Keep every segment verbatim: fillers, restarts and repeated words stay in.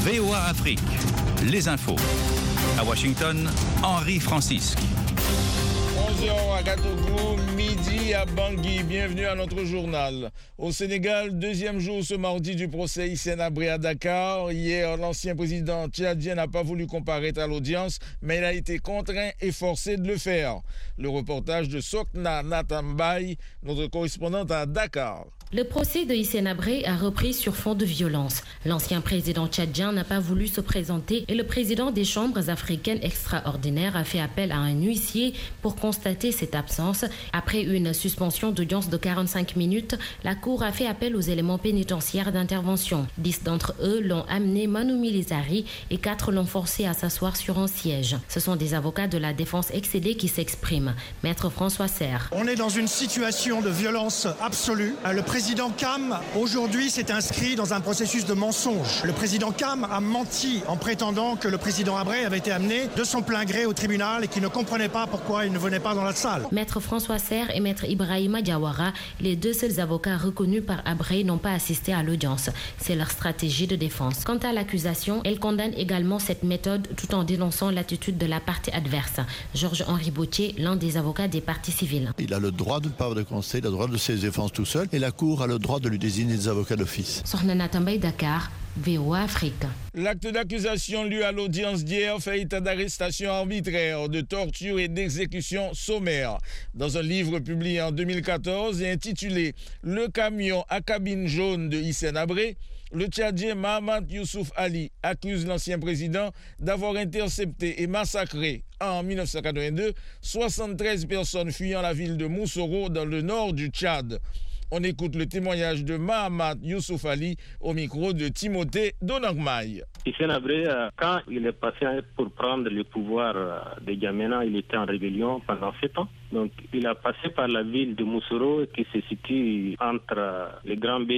V O A Afrique, les infos. À Washington, Henri Francisque. onze heures à Ouagadougou, midi à Bangui. Bienvenue à notre journal. Au Sénégal, deuxième jour ce mardi du procès Hissène Habré à Dakar. Hier, l'ancien président tchadien n'a pas voulu comparaître à l'audience, mais il a été contraint et forcé de le faire. Le reportage de Sokna Natambay, notre correspondante à Dakar. Le procès de Hissène Habré a repris sur fond de violence. L'ancien président tchadien n'a pas voulu se présenter et le président des chambres africaines extraordinaires a fait appel à un huissier pour constater cette absence. Après une suspension d'audience de quarante-cinq minutes, la Cour a fait appel aux éléments pénitentiaires d'intervention. Dix d'entre eux l'ont amené Manu Milizari et quatre l'ont forcé à s'asseoir sur un siège. Ce sont des avocats de la défense excédée qui s'expriment. Maître François Serre. On est dans une situation de violence absolue. Le Le président Cam, aujourd'hui, s'est inscrit dans un processus de mensonge. Le président Cam a menti en prétendant que le président Habré avait été amené de son plein gré au tribunal et qu'il ne comprenait pas pourquoi il ne venait pas dans la salle. Maître François Serre et Maître Ibrahima Diawara, les deux seuls avocats reconnus par Habré, n'ont pas assisté à l'audience. C'est leur stratégie de défense. Quant à l'accusation, elle condamne également cette méthode tout en dénonçant l'attitude de la partie adverse. Georges-Henri Bautier, l'un des avocats des parties civiles. Il a le droit de ne pas avoir de conseil, il a le droit de se défense tout seul et la Cour a le droit de lui désigner des avocats d'office. Sornana Tambay, Dakar, V O A Afrique. L'acte d'accusation lu à l'audience d'hier fait état d'arrestation arbitraire, de torture et d'exécution sommaire. Dans un livre publié en deux mille quatorze et intitulé « Le camion à cabine jaune de Hissène Habré », le Tchadien Mahamat Youssouf Ali accuse l'ancien président d'avoir intercepté et massacré en dix-neuf cent quatre-vingt-deux soixante-treize personnes fuyant la ville de Moussoro dans le nord du Tchad. On écoute le témoignage de Mahamat Youssouf Ali au micro de Timothée Donangmaï. Hissène Habré, quand il est passé pour prendre le pouvoir de N'Djamena, il était en rébellion pendant sept ans. Donc, il a passé par la ville de Moussoro qui se situe entre le Grand B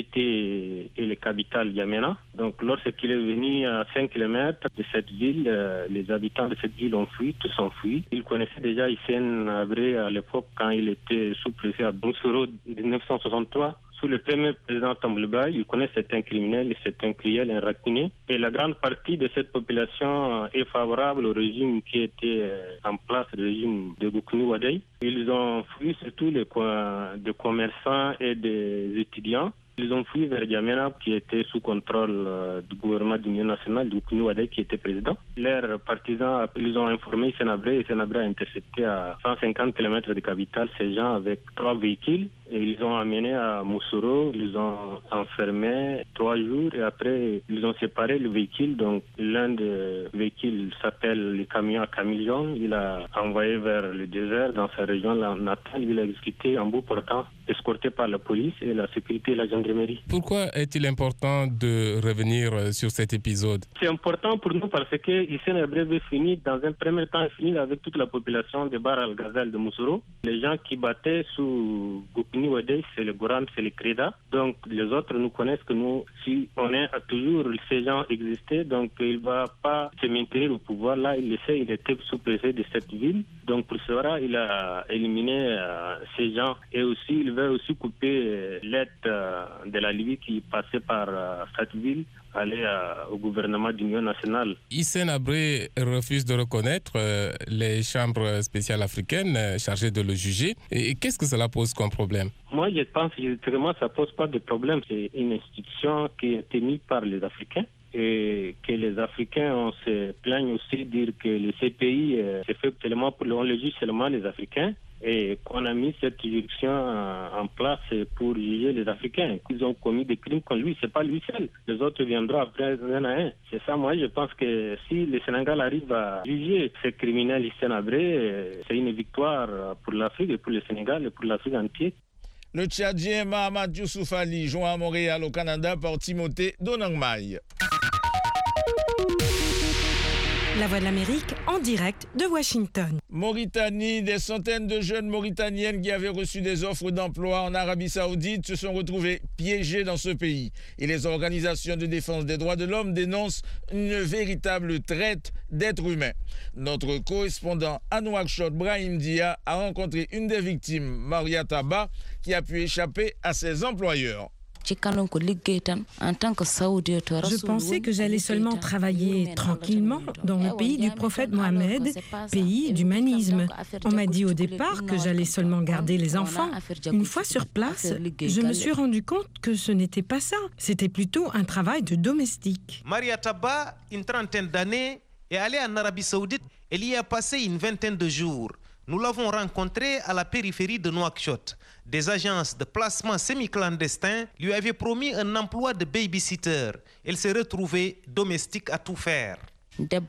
T et le capital N'Djamena. Donc, lorsqu'il est venu à cinq kilomètres de cette ville, les habitants de cette ville ont fui, tous ont fui. Il connaissait déjà Hissène Habré à l'époque quand il était sous-préfet à Moussoro en dix-neuf cent soixante-trois. Sous le premier président Tambouliba, il connaît certains criminels et certains cruels, un rancunier. Et la grande partie de cette population est favorable au régime qui était en place, le régime de Goukouni Wadey. Ils ont fui surtout les des commerçants et des étudiants. Ils ont fui vers N'Djamena, qui était sous contrôle euh, du gouvernement d'Union nationale, du Goukouni Wadey, qui était président. Leurs partisans, ils ont informé Hissène Habré, et Hissène Habré a intercepté à cent cinquante kilomètres de capitale ces gens avec trois véhicules. Et ils ont amené à Moussoro, ils ont enfermé trois jours et après ils ont séparé le véhicule. Donc l'un des véhicules s'appelle le camion à Camille Jaune. Il a envoyé vers le désert dans sa région natale. Il a exécuté en bout portant, escorté par la police et la sécurité et la gendarmerie. Pourquoi est-il important de revenir sur cet épisode? C'est important pour nous parce que Hissène Habré veut finir dans un premier temps finir avec toute la population de Bar al-Ghazal de Moussoro. Les gens qui battaient sous Goukouni Wadey, c'est le Goran, c'est le Kreda. Donc les autres nous connaissent que nous, si on est à toujours, ces gens existaient, donc il ne va pas se maintenir au pouvoir. Là, il essaie, il était sous-préfet de cette ville. Donc pour cela, il a éliminé euh, ces gens et aussi il veut aussi couper euh, l'aide euh, de la Libye qui passait par euh, cette ville, aller euh, au gouvernement d'Union nationale. Hissène Habré refuse de reconnaître euh, les chambres spéciales africaines euh, chargées de le juger. Et qu'est-ce que cela pose comme problème? Moi, je pense que vraiment, ça ne pose pas de problème. C'est une institution qui a été mise par les Africains. Et que les Africains, on se plaigne aussi de dire que le C P I euh, c'est fait seulement pour, on le juge seulement les Africains. Et qu'on a mis cette juridiction en place pour juger les Africains. Ils ont commis des crimes contre lui, c'est pas lui seul. Les autres viendront après un à un. C'est ça, moi, je pense que si le Sénégal arrive à juger ces criminels Hissène Habré, c'est une victoire pour l'Afrique et pour le Sénégal et pour l'Afrique entière. Le Tchadien Mahamat Youssouf Ali, joint à Montréal au Canada par Timothée Donangmaï. La Voix de l'Amérique en direct de Washington. Mauritanie, des centaines de jeunes Mauritaniennes qui avaient reçu des offres d'emploi en Arabie Saoudite se sont retrouvées piégées dans ce pays. Et les organisations de défense des droits de l'homme dénoncent une véritable traite d'êtres humains. Notre correspondant à Nouakchott, Brahim Dia, a rencontré une des victimes, Maria Taba, qui a pu échapper à ses employeurs. Je pensais que j'allais seulement travailler tranquillement dans le pays du prophète Mohamed, pays d'humanisme. On m'a dit au départ que j'allais seulement garder les enfants. Une fois sur place, je me suis rendu compte que ce n'était pas ça. C'était plutôt un travail de domestique. Maria Taba, une trentaine d'années, est allée en Arabie Saoudite. Elle y a passé une vingtaine de jours. Nous l'avons rencontrée à la périphérie de Nouakchott. Des agences de placement semi-clandestins lui avaient promis un emploi de babysitter. Elle s'est retrouvée domestique à tout faire. Ma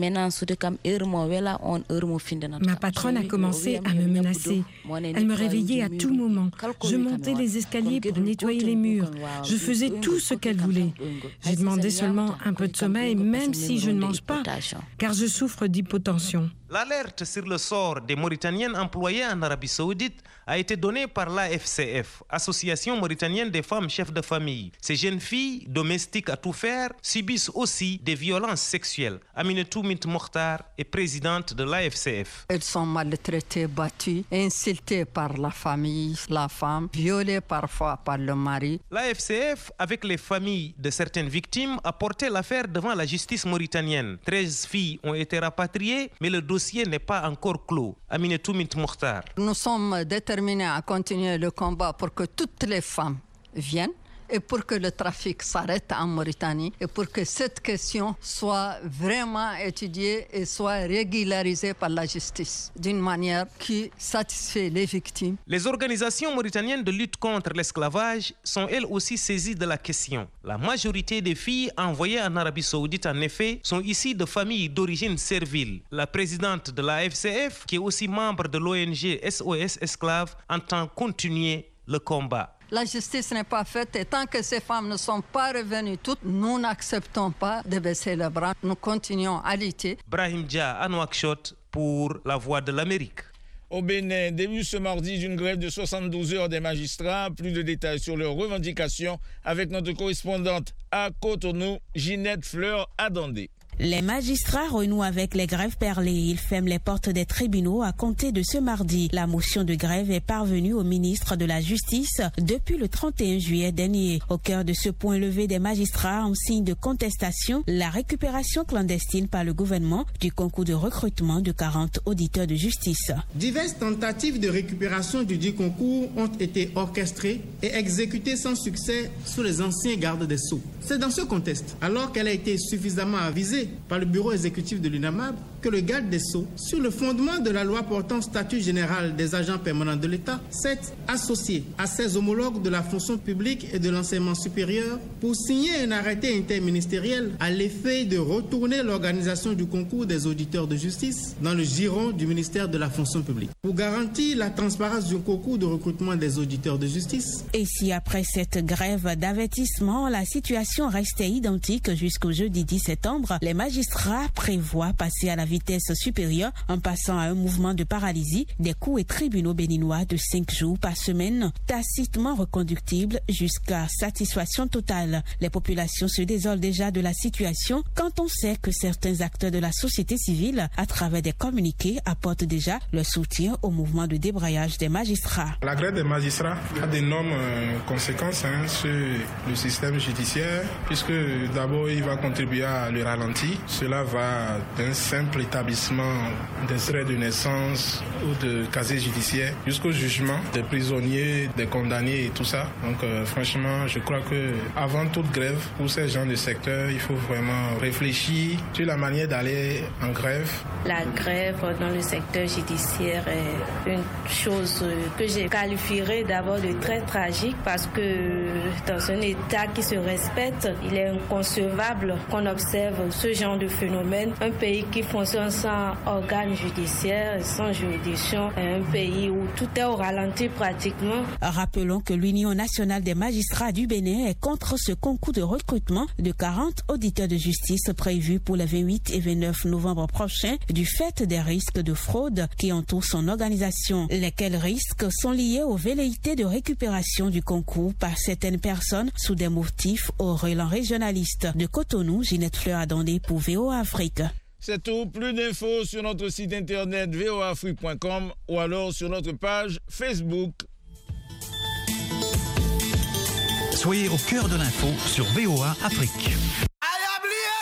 patronne a commencé à me menacer. Elle me réveillait à tout moment. Je montais les escaliers pour nettoyer les murs. Je faisais tout ce qu'elle voulait. J'ai demandé seulement un peu de sommeil, même si je ne mange pas, car je souffre d'hypotension. L'alerte sur le sort des Mauritaniennes employées en Arabie Saoudite a été donnée par l'A F C F, Association mauritanienne des femmes chefs de famille. Ces jeunes filles, domestiques à tout faire, subissent aussi des violences sexuelles. Aminetou Mint Mokhtar est présidente de l'A F C F. Elles sont maltraitées, battues, insultées par la famille, la femme, violées parfois par le mari. L'A F C F, avec les familles de certaines victimes, a porté l'affaire devant la justice mauritanienne. treize filles ont été rapatriées, mais le dossier n'est pas encore clos. Aminetou Mint Mokhtar. Nous sommes déterminés à continuer le combat pour que toutes les femmes viennent et pour que le trafic s'arrête en Mauritanie et pour que cette question soit vraiment étudiée et soit régularisée par la justice d'une manière qui satisfait les victimes. Les organisations mauritaniennes de lutte contre l'esclavage sont elles aussi saisies de la question. La majorité des filles envoyées en Arabie Saoudite, en effet, sont issues de familles d'origine servile. La présidente de la F C F, qui est aussi membre de l'O N G S O S Esclaves, entend continuer le combat. La justice n'est pas faite et tant que ces femmes ne sont pas revenues toutes, nous n'acceptons pas de baisser les bras. Nous continuons à lutter. Brahim Dia à Nouakchott pour La Voix de l'Amérique. Au Bénin, début ce mardi d'une grève de soixante-douze heures des magistrats. Plus de détails sur leurs revendications avec notre correspondante à Cotonou, Ginette Fleur-Adandé. Les magistrats renouent avec les grèves perlées. Ils ferment les portes des tribunaux à compter de ce mardi. La motion de grève est parvenue au ministre de la Justice depuis le trente et un juillet dernier. Au cœur de ce point levé des magistrats en signe de contestation, la récupération clandestine par le gouvernement du concours de recrutement de quarante auditeurs de justice. Diverses tentatives de récupération du dit concours ont été orchestrées et exécutées sans succès sous les anciens gardes des Sceaux. C'est dans ce contexte, alors qu'elle a été suffisamment avisée par le bureau exécutif de l'U N A M A B, que le garde des Sceaux, sur le fondement de la loi portant statut général des agents permanents de l'État, s'est associé à ses homologues de la fonction publique et de l'enseignement supérieur pour signer un arrêté interministériel à l'effet de retourner l'organisation du concours des auditeurs de justice dans le giron du ministère de la fonction publique. Pour garantir la transparence du concours de recrutement des auditeurs de justice. Et si après cette grève d'avertissement, la situation restait identique jusqu'au jeudi dix septembre, les magistrats prévoient passer à la vitesse supérieure en passant à un mouvement de paralysie des cours et tribunaux béninois de cinq jours par semaine, tacitement reconductible jusqu'à satisfaction totale. Les populations se désolent déjà de la situation quand on sait que certains acteurs de la société civile, à travers des communiqués, apportent déjà leur soutien au mouvement de débrayage des magistrats. La grève des magistrats a d'énormes euh, conséquences hein, sur le système judiciaire, puisque d'abord il va contribuer à le ralentir. Cela va d'un simple établissement d'extrait de naissance ou de casier judiciaire jusqu'au jugement des prisonniers, des condamnés et tout ça. Donc euh, franchement, je crois que avant toute grève, pour ces gens de secteur, il faut vraiment réfléchir sur la manière d'aller en grève. La grève dans le secteur judiciaire est une chose que je qualifierais d'abord de très tragique parce que dans un État qui se respecte, il est inconcevable qu'on observe ce genre de phénomène. Un pays qui fonctionne sans organe judiciaire, sans juridiction, est un pays où tout est au ralenti pratiquement. Rappelons que l'Union nationale des magistrats du Bénin est contre ce concours de recrutement de quarante auditeurs de justice prévu pour les vingt-huit et vingt-neuf novembre prochains du fait des risques de fraude qui entourent son organisation. Lesquels risques sont liés aux velléités de récupération du concours par certaines personnes sous des motifs au relent régionaliste. De Cotonou, Ginette Fleur-Adandé pour V O A Afrique. C'est tout. Plus d'infos sur notre site internet v o a afrique point com ou alors sur notre page Facebook. Soyez au cœur de l'info sur V O A Afrique.